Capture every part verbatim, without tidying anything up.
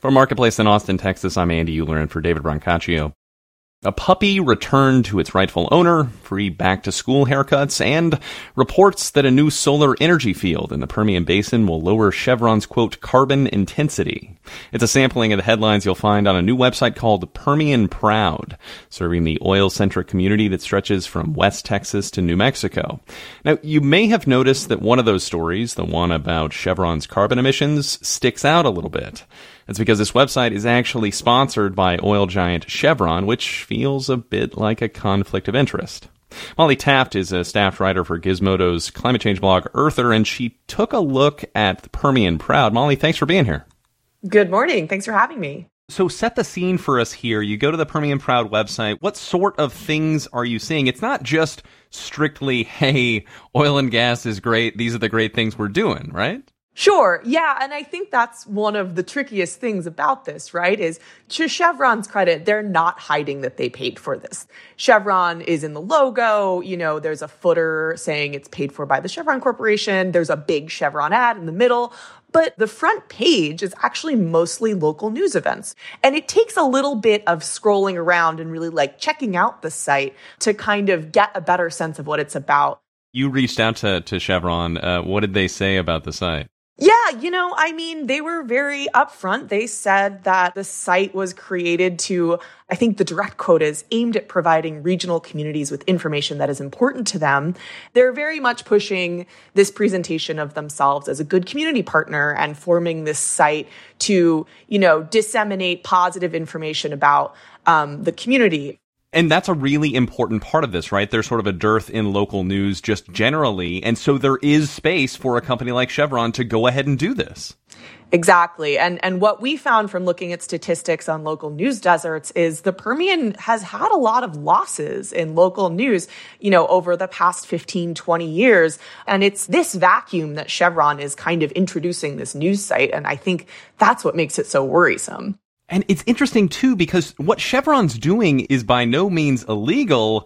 For Marketplace in Austin, Texas, I'm Andy Euler in for David Brancaccio. A puppy returned to its rightful owner, free back-to-school haircuts, and reports that a new solar energy field in the Permian Basin will lower Chevron's, quote, carbon intensity. It's a sampling of the headlines you'll find on a new website called Permian Proud, serving the oil-centric community that stretches from West Texas to New Mexico. Now, you may have noticed that one of those stories, the one about Chevron's carbon emissions, sticks out a little bit. It's because this website is actually sponsored by oil giant Chevron, which feels a bit like a conflict of interest. Molly Taft is a staff writer for Gizmodo's climate change blog Earther, and she took a look at the Permian Proud. Molly, thanks for being here. Good morning. Thanks for having me. So set the scene for us here. You go to the Permian Proud website. What sort of things are you seeing? It's not just strictly, hey, oil and gas is great. These are the great things we're doing, right? Sure. Yeah. And I think that's one of the trickiest things about this, right? Is to Chevron's credit, they're not hiding that they paid for this. Chevron is in the logo. You know, there's a footer saying it's paid for by the Chevron Corporation. There's a big Chevron ad in the middle. But the front page is actually mostly local news events. And it takes a little bit of scrolling around and really like checking out the site to kind of get a better sense of what it's about. You reached out to, to Chevron. Uh, what did they say about the site? Yeah, you know, I mean, they were very upfront. They said that the site was created to, I think the direct quote is, aimed at providing regional communities with information that is important to them. They're very much pushing this presentation of themselves as a good community partner and forming this site to, you know, disseminate positive information about um, the community. And that's a really important part of this, right? There's sort of a dearth in local news just generally. And so there is space for a company like Chevron to go ahead and do this. Exactly. And and what we found from looking at statistics on local news deserts is the Permian has had a lot of losses in local news, you know, over the past fifteen, twenty years. And it's this vacuum that Chevron is kind of introducing this news site. And I think that's what makes it so worrisome. And it's interesting, too, because what Chevron's doing is by no means illegal.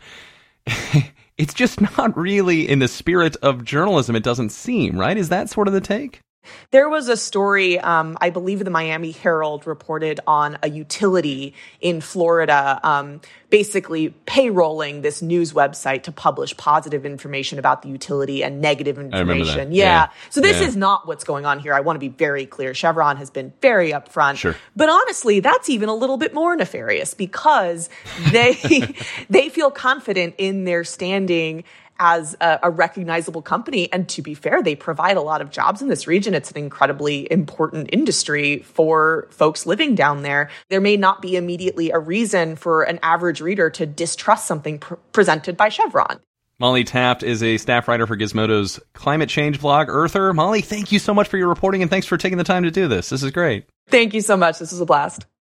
It's just not really in the spirit of journalism, it doesn't seem, right? Is that sort of the take? There was a story, um, I believe the Miami Herald reported on a utility in Florida, um, basically payrolling this news website to publish positive information about the utility and negative information. Yeah. yeah. So this yeah. is not what's going on here. I want to be very clear. Chevron has been very upfront. Sure. But honestly, that's even a little bit more nefarious because they they feel confident in their standing as a, a recognizable company. And to be fair, they provide a lot of jobs in this region. It's an incredibly important industry for folks living down there. There may not be immediately a reason for an average reader to distrust something pr- presented by Chevron. Molly Taft is a staff writer for Gizmodo's climate change blog, Earther. Molly, thank you so much for your reporting, and thanks for taking the time to do this. This is great. Thank you so much. This was a blast.